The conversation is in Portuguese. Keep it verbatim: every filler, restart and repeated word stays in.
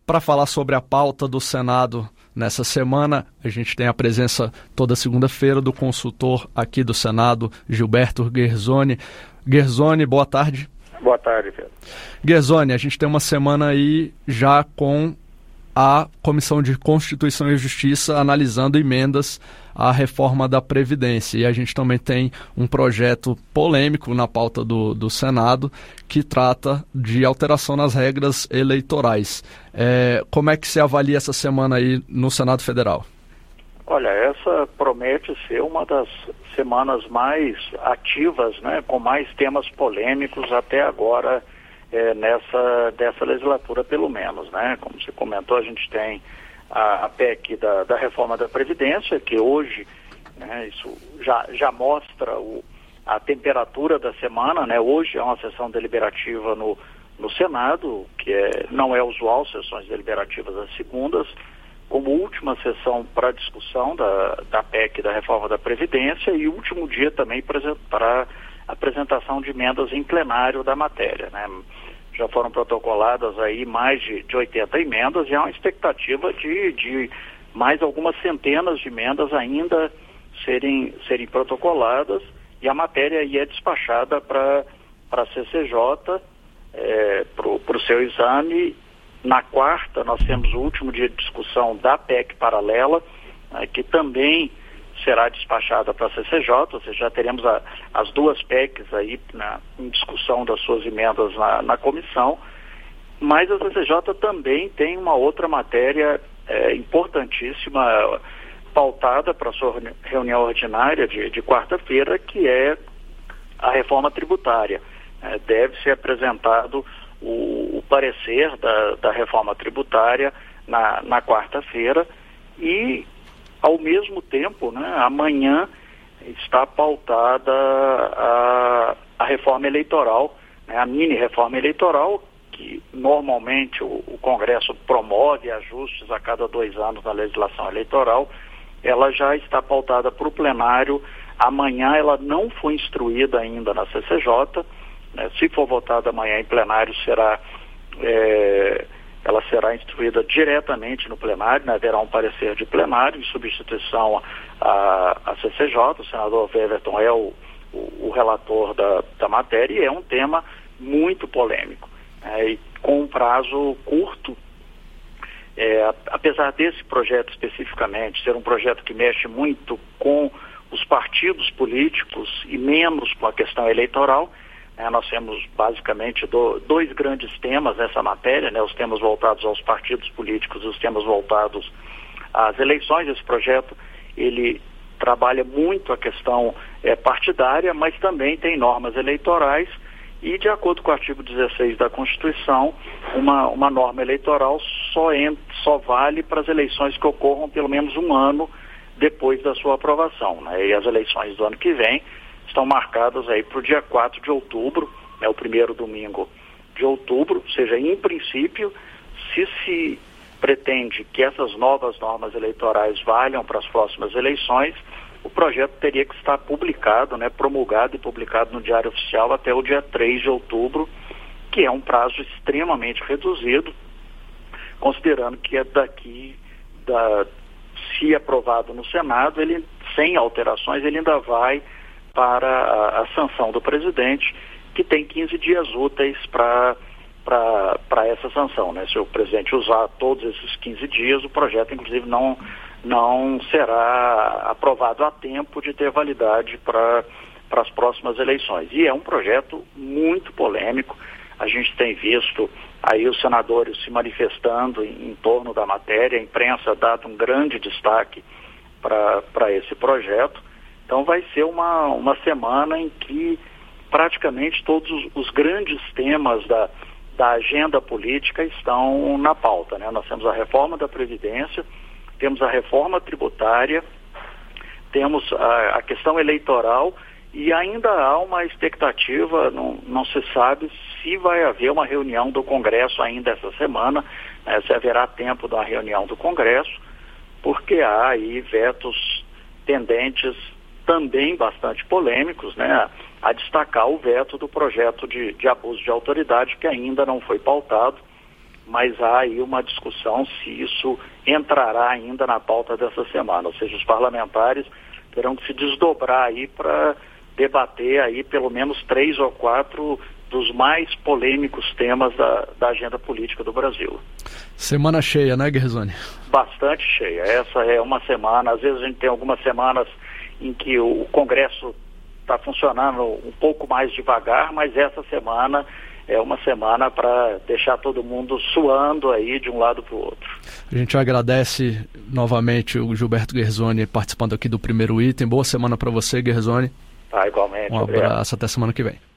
para falar sobre a pauta do Senado nessa semana, a gente tem a presença toda segunda-feira do consultor aqui do Senado, Gilberto Guerzoni. Guerzoni, boa tarde. Boa tarde, Pedro. Guerzoni, a gente tem uma semana aí já com a Comissão de Constituição e Justiça analisando emendas à reforma da Previdência. E a gente também tem um projeto polêmico na pauta do, do Senado que trata de alteração nas regras eleitorais. É, como é que se avalia essa semana aí no Senado Federal? Olha, essa promete ser uma das semanas mais ativas, né, com mais temas polêmicos até agora, é, nessa dessa legislatura, pelo menos, né? Como você comentou, a gente tem a, a P E C da, da reforma da Previdência, que hoje, né, isso já, já mostra o, a temperatura da semana, né? Hoje é uma sessão deliberativa no, no Senado, que é, não é usual, sessões deliberativas às segundas, como última sessão para discussão da, da P E C da reforma da Previdência e último dia também para apresentação de emendas em plenário da matéria, né? Já foram protocoladas aí mais de, de oitenta emendas e há uma expectativa de, de mais algumas centenas de emendas ainda serem, serem protocoladas, e a matéria aí é despachada para a C C J é, para o seu exame. Na quarta, nós temos o último dia de discussão da P E C paralela, né, que também será despachada para a C C J, ou seja, já teremos a, as duas P E Cs aí na, em discussão das suas emendas na, na comissão, mas a C C J também tem uma outra matéria é, importantíssima pautada para a sua reunião ordinária de, de quarta-feira, que é a reforma tributária. É, deve ser apresentado o, o parecer da, da reforma tributária na, na quarta-feira e, ao mesmo tempo, né, amanhã está pautada a, a reforma eleitoral, né, a mini reforma eleitoral, que normalmente o, o Congresso promove ajustes a cada dois anos na legislação eleitoral. Ela já está pautada para o plenário. Amanhã ela não foi instruída ainda na C C J, né, se for votada amanhã em plenário, será... É, ela será instruída diretamente no plenário, né? Haverá um parecer de plenário em substituição à, à C C J. O senador Weverton é o, o, o relator da, da matéria e é um tema muito polêmico, né? E com um prazo curto, é, apesar desse projeto especificamente ser um projeto que mexe muito com os partidos políticos e menos com a questão eleitoral, É, nós temos basicamente do, dois grandes temas nessa matéria, né, os temas voltados aos partidos políticos e os temas voltados às eleições. Esse projeto, ele trabalha muito a questão é, partidária, mas também tem normas eleitorais e, de acordo com o artigo dezesseis da Constituição, uma, uma norma eleitoral só, ent, só vale para as eleições que ocorram pelo menos um ano depois da sua aprovação, né, e as eleições do ano que vem estão marcadas aí para o dia quatro de outubro, né, o primeiro domingo de outubro. Ou seja, em princípio, se se pretende que essas novas normas eleitorais valham para as próximas eleições, o projeto teria que estar publicado, né, promulgado e publicado no Diário Oficial até o dia três de outubro, que é um prazo extremamente reduzido, considerando que é daqui, da, se aprovado no Senado, ele, sem alterações, ele ainda vai para a, a sanção do presidente, que tem quinze dias úteis para para essa sanção, né? Se o presidente usar todos esses quinze dias, o projeto, inclusive, não, não será aprovado a tempo de ter validade para para as próximas eleições. E é um projeto muito polêmico. A gente tem visto aí os senadores se manifestando em, em torno da matéria, a imprensa dá um grande destaque para para esse projeto. Então vai ser uma, uma semana em que praticamente todos os, os grandes temas da, da agenda política estão na pauta, né? Nós temos a reforma da Previdência, temos a reforma tributária, temos a, a questão eleitoral e ainda há uma expectativa, não, não se sabe se vai haver uma reunião do Congresso ainda essa semana, né? Se haverá tempo da reunião do Congresso, porque há aí vetos tendentes também bastante polêmicos, né, a destacar o veto do projeto de, de abuso de autoridade, que ainda não foi pautado, mas há aí uma discussão se isso entrará ainda na pauta dessa semana, ou seja, os parlamentares terão que se desdobrar aí para debater aí pelo menos três ou quatro dos mais polêmicos temas da, da agenda política do Brasil. Semana cheia, né, Guerzoni? Bastante cheia. Essa é uma semana, às vezes a gente tem algumas semanas em que o Congresso está funcionando um pouco mais devagar, mas essa semana é uma semana para deixar todo mundo suando aí de um lado para o outro. A gente agradece novamente o Gilberto Guerzoni participando aqui do Primeiro Item. Boa semana para você, Guerzoni. Tá, igualmente. Um abraço, obrigado. Até semana que vem.